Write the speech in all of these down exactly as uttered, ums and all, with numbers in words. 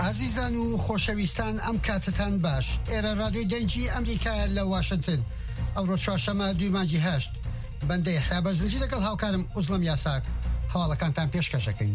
عزیزان و خۆشەویستان ئەم کاتتان باش ئێرە ڕادیۆی دەنگی ئەمریکا لە واشنگتن ئەوڕۆ چوارشەممە دوی مانگی هەشت بەندەی حیا بەرزنجی لەگەڵ هاوکارم ئوزڵەم یاساک هەواڵەکانتان پێشکەشەکەین.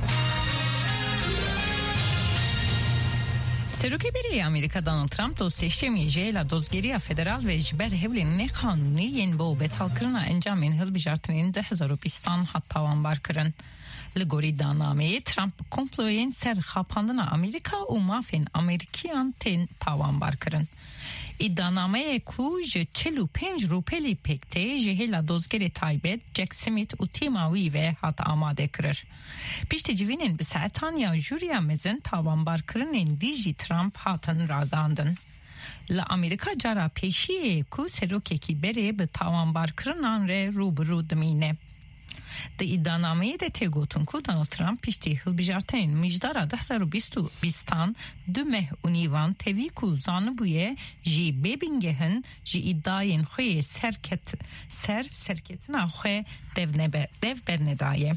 Serokeberi Amerika Donald Trump dosyê jêla dozgeriya federal ve ji ber hevlên nêqanûnî yên bo betalkirina encamên hilbijartinên di hezar û bîstan hat tawanbar kirin. Li gorî danameyê Trump komployên ser xapandina Amerîka û mafên Amerîkiyan tên tawanbar kirin. İddianameyê ku ji çil û pênc rûpelî pêktê ji hêla dozgerê taybet Jack Smith û tîma wî ve hat amade kirir. Piştî civînên bi saetan ya jûriya mezin tawanbarkirinên dî jî Trump hatin ragandin. Li Amerîka cara pêşiyê ku serokekî berê bi tawanbarkirinan re rûbirû dimîne. Di îddianameyê de tê gotin ku Donald Trump piştî hilbijartinên mijdara di hezar û bîstan du meh û nîvan tevî ku zanibûye jî bêbîngehin ji îddayên xwe yê serket ser serketina xwe dev bernedaye.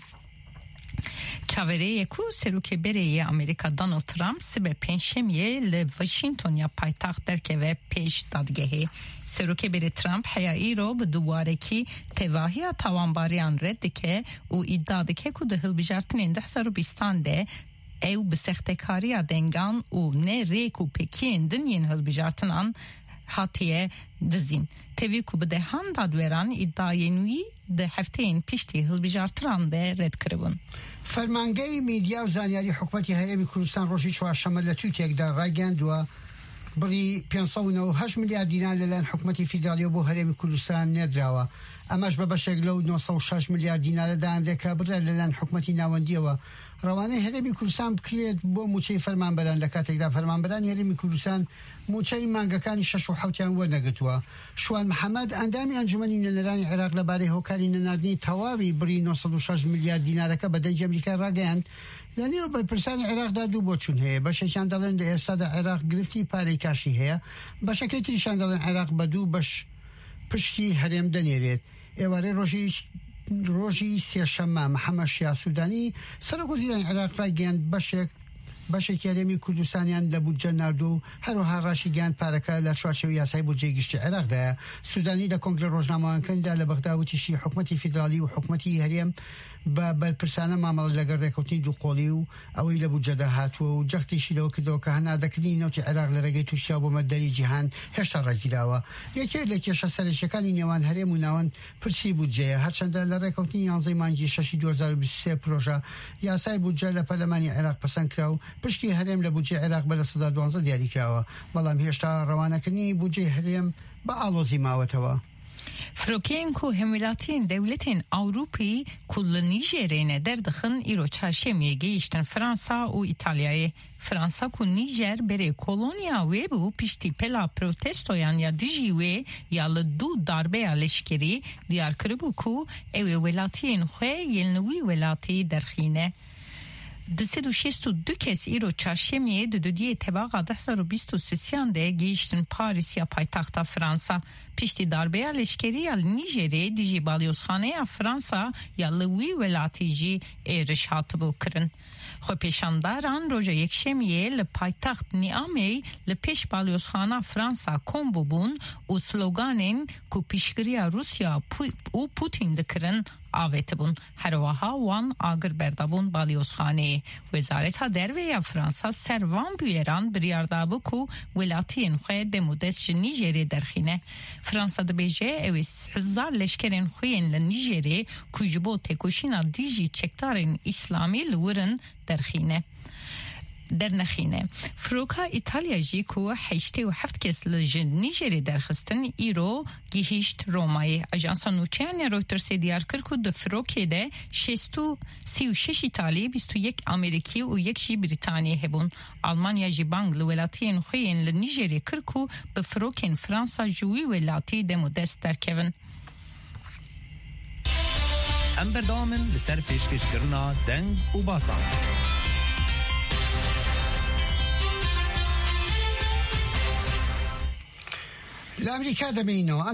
Çavereyê ku serokêberê Amerîka Donald Trump sibe pênşemiyê li Washington ya paytaxt derkeve pêş dadgehê. Serokêberê Trump heya îro bi duwarekî tevahiya tawanbariyan red dike û îddia dike ku di hilbijartinên di hezar û bîstan de ew bi sextekariya dengan û ne rêk û pekiyên din yên hilbijartinan hatiye dizîn. Tevî ku bi dehan dadweran îddayên wî di hefteyên piştî hilbijartiran de red kiribûn. فەرمانگەی میدیا و زانیاری حکوومەتی هەرێمی کوردستان ڕۆژی چوارشەممە لە تویتێکدا ڕاگەاندووە بڕی پێنج سەد و نۆ و هەشت میلیارد دینار لەلایەن حکوومەتی فیدراالیەوە بۆ هەرێمی کوردستان نێردراوە. ئەمەش بە بەشێک لەو نۆ سەد و شەش میلیارد دینارە دامرێکە بڕێ لەلایەن حکوومەتی ناوەندیەوە ڕەوانەی هەرێمی کوردستان بکرێت بۆ موچەی فەرمانبەران لە کاتێکدا فەرمانبەرانی هەرێمی کوردستان موچەی مانگەکانی شەش و حەوتیان وەرنەگرتووە. شوان محەممەد ئەندامی ئەنجومەنی نوێنەرانی عێراق لەبارەی هۆکاری نەناردنی تەواوی بڕی نۆ سەد و شەش میلیارد دینارەکە بە دەنگی ئەمریکا ڕاگەیاند. لە نێو بەرپرسانی عێراقدا دوو بۆچوون هەیە، بەشێکیان دەڵێن لە ئێستادا عێراق گرفتی پارەی کاشی هەیە، بەشەکەی تریشان دەڵێن عێراق بە دوو بەش پشکی هەرێم دەنێرێت. ئێوارەی ڕۆژی ڕۆژی سێشەممە محەممەد شیا سوودانی سەرۆکوەزیرانی عێراق ڕاگەیاند بەشێک بەشێکی هەرێمی کوردستانیان لە بودجە ناردوو و هەروەها ڕاشی گیان پارەکە لە چوارچێوەی یاسای بودجەی گشتی عێراقدایە. سوودانی لە کۆنگرە ڕۆژنامەوانکەندا لە بەغدا وتیشی حکوومەتی فیدراالی و حکوومەتی هەرێم بە بەرپرسانە مامەڵە لەگەڵ ڕێکەوتنی دووقۆڵی و ئەوەی لە بودجەدا هاتووە و جەختیشی لەوە کردەوە کە هەنادەکردنی نەوتی عێراق لە ڕێگەی تووشیا بۆ مەدەری جیهان هێشتا ڕاگیراوە. یەکێک لە کێشە سەرنجەکانی نێوان هەرێم و ناوەند پرسی بودجەیە، هەرچەندە لە ڕێکەوتنی یانزەی مانگی شەشی دوو هەزار و بیست و سێ پرۆژە یاسای بودجە لە پەرلەمانی عێراق پەسەند کرا و پشکی هەرێم لە بودجەی عێراق بە لە سەدا دوانزە دیاری کراوە، بەڵام هێشتا ڕەوانەکردنی بودجەی هەرێم بە ئاڵۆزی ماوەتەوە. Frokên ku hemîlatiyên devletên Awropî ku li Nîjerê derdixin îro çarşemiyê gehîştin Fransa û İtalyayê. Fransa ku Nîjer berê koloniya wê bû piştî pela protestoyan ya dijî wê ya li du darbeya leşkerî diyar kiribû ku ew ê welatiyên xwe yên li wî welatî derxîne. Di sed û şêst û du kes îro çarşemiyê di dudiyê tebaqa di hezar û bîst û sêsiyan de gehîştin Parîs ya paytaxta Fransa. Piştî darbeya leşkerî ya Nîjerê dijî balyozxaneya Fransa ya li wî welatî jî êriş hatibû kirin. Xwepêşandaran roja yekşemiyê li paytaxt Niamey li pêş balyozxana Fransa kom bûbûn û sloganên ku piştgiriya Rusya û Putin dikirin avêtibûn. Herweha wan agir berdabûn balyozxaneyê. Wezareta Derve ya Fransa ser van bûyeran biryar dabû ku welatiyên xwe demûdest ji Nîjerê derxîne. Fransa dibêje ew ê hezar leşkerên xwe yên li Nîjerê ku ji bo têkoşîna dijî çekdarên İslamî li wirin derxîne. dernexîne. Firoka İtalya jî ku heştê û heft kes li ji Nîjerê derxistin îro gihîşt Romayê. Ajansa nûçeyan ya Reutersê diyar kir ku di Firokê de şêst û sî û şeş İtalî, bîst û yek Amerîkî û yek jî Brîtanyê hebûn. Almanya jî bang li welatiyên xwe yên li Nîjerê kir ku bi Firokên Fransa ji wî welatî demûdest derkevin. Em berdamin li ser pêşkêşkirina deng û basan. لە ئەمریکا دەمەینەوە